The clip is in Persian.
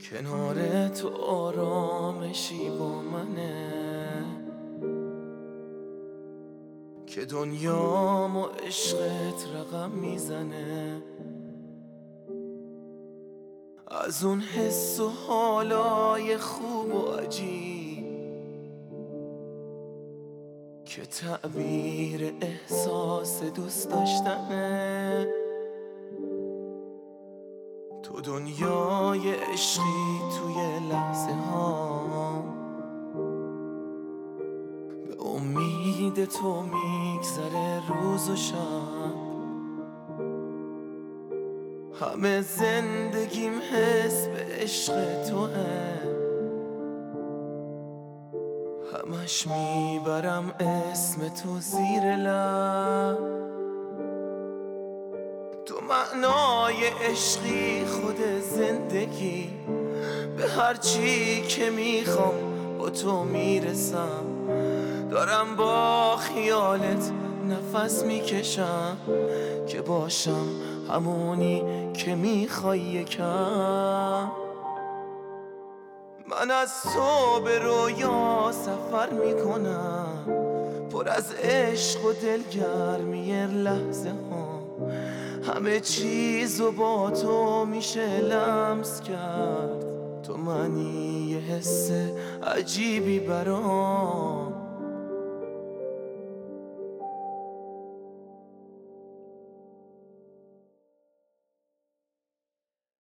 کنار تو آرامشی با منه که دنیام و عشقت رقم میزنه. از اون حس و حالای خوب و عجیب که تعبیر احساس دوست داشتنه. تو دنیای عشقی توی لحظه ها به امید تو میگذره روز و شب. همه زندگیم حس به عشق توه، همش میبرم اسم تو زیر لب. تو معنای عشقی خود زندگی، به هر چی که میخوام با تو میرسم. دارم با خیالت نفس میکشم که باشم همونی که میخوای یکم. من از تو به رویا سفر میکنم، پر از عشق و دلگرمی لحظه ها. همه چیزو با تو میشه لمس کرد. تو منی یه حس عجیبی برام،